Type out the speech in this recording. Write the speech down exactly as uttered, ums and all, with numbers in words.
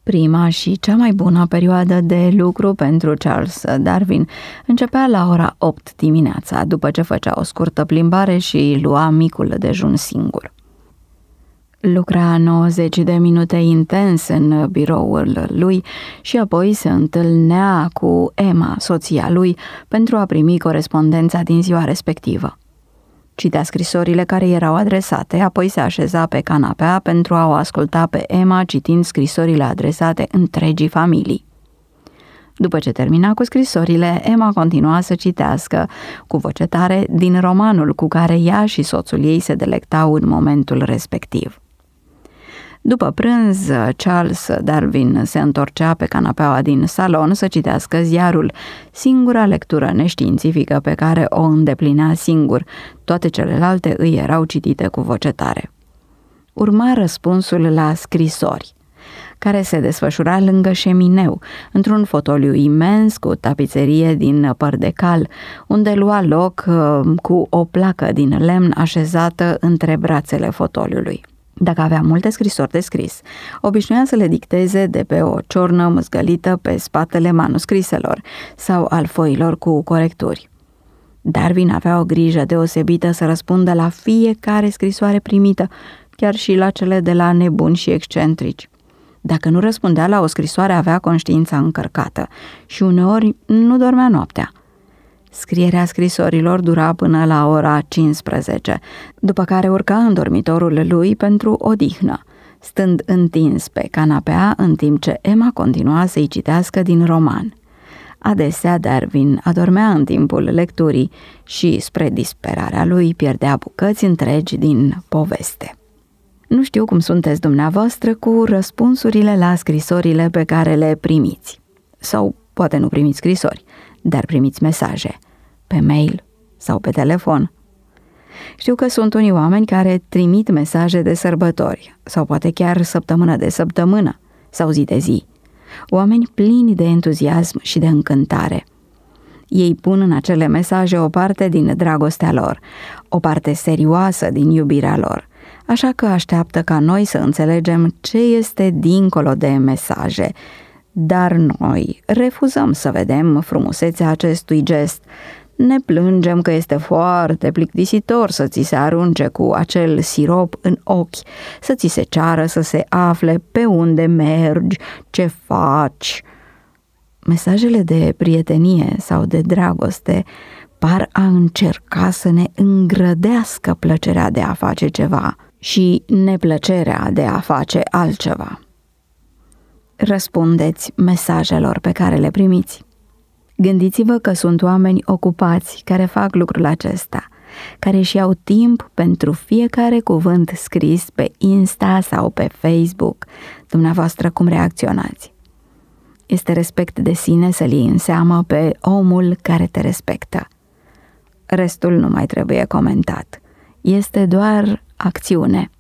Prima și cea mai bună perioadă de lucru pentru Charles Darwin începea la ora opt dimineața, după ce făcea o scurtă plimbare și lua micul dejun singur. Lucra nouăzeci de minute intens în biroul lui și apoi se întâlnea cu Emma, soția lui, pentru a primi corespondența din ziua respectivă. Citea scrisorile care erau adresate, apoi se așeza pe canapea pentru a o asculta pe Emma citind scrisorile adresate întregii familii. După ce termina cu scrisorile, Emma continua să citească cu voce tare din romanul cu care ea și soțul ei se delectau în momentul respectiv. După prânz, Charles Darwin se întorcea pe canapeaua din salon să citească ziarul, singura lectură neștiințifică pe care o îndeplinea singur, toate celelalte îi erau citite cu voce tare. Urma răspunsul la scrisori, care se desfășura lângă șemineu, într-un fotoliu imens cu tapiserie din păr de cal, unde lua loc cu o placă din lemn așezată între brațele fotoliului. Dacă avea multe scrisori de scris, obișnuia să le dicteze de pe o ciornă măzgălită pe spatele manuscriselor sau al foilor cu corecturi. Darwin avea o grijă deosebită să răspundă la fiecare scrisoare primită, chiar și la cele de la nebuni și excentrici. Dacă nu răspundea la o scrisoare, avea conștiința încărcată și uneori nu dormea noaptea. Scrierea scrisorilor dura până la ora cincisprezece, după care urca în dormitorul lui pentru odihnă, stând întins pe canapea în timp ce Emma continua să-i citească din roman. Adesea Darwin adormea în timpul lecturii și, spre disperarea lui, pierdea bucăți întregi din poveste. Nu știu cum sunteți dumneavoastră cu răspunsurile la scrisorile pe care le primiți. Sau poate nu primiți scrisori, dar primiți mesaje, pe mail sau pe telefon. Știu că sunt unii oameni care trimit mesaje de sărbători, sau poate chiar săptămână de săptămână, sau zi de zi. Oameni plini de entuziasm și de încântare. Ei pun în acele mesaje o parte din dragostea lor, o parte serioasă din iubirea lor, așa că așteaptă ca noi să înțelegem ce este dincolo de mesaje, dar noi refuzăm să vedem frumusețea acestui gest. Ne plângem că este foarte plictisitor să ți se arunce cu acel sirop în ochi, să ți se ceară să se afle pe unde mergi, ce faci. Mesajele de prietenie sau de dragoste par a încerca să ne îngrădească plăcerea de a face ceva și neplăcerea de a face altceva. Răspundeți mesajelor pe care le primiți. Gândiți-vă că sunt oameni ocupați care fac lucrul acesta, care își iau timp pentru fiecare cuvânt scris pe Insta sau pe Facebook. Dumneavoastră cum reacționați? Este respect de sine să-l iei în seamă pe omul care te respectă. Restul nu mai trebuie comentat. Este doar acțiune.